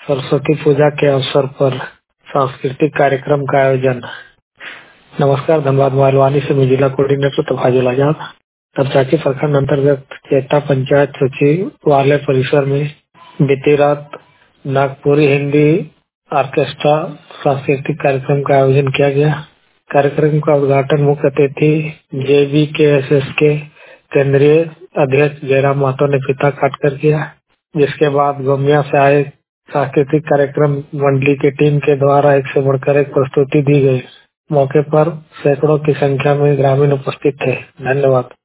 सरस्वती पूजा के अवसर पर सांस्कृतिक कार्यक्रम का आयोजन। नमस्कार, धनबाद मालवानी से मैं जिला कोऑर्डिनेटर तफाजुल आजाद। तरचाकी प्रखंड अंतर्गत चेता पंचायत सचिवालय परिसर में बीती रात नागपुरी हिंदी ऑर्केस्ट्रा सांस्कृतिक कार्यक्रम का आयोजन किया गया। कार्यक्रम का उद्घाटन मुख्य अतिथि JVKSS के केंद्रीय अध्यक्ष जयराम महतो ने फीता काटकर किया, जिसके बाद गोमिया से आए सांस्कृतिक कार्यक्रम मंडली की टीम के द्वारा एक से बढ़कर एक प्रस्तुति दी गई। मौके पर सैकड़ों की संख्या में ग्रामीण उपस्थित थे। धन्यवाद।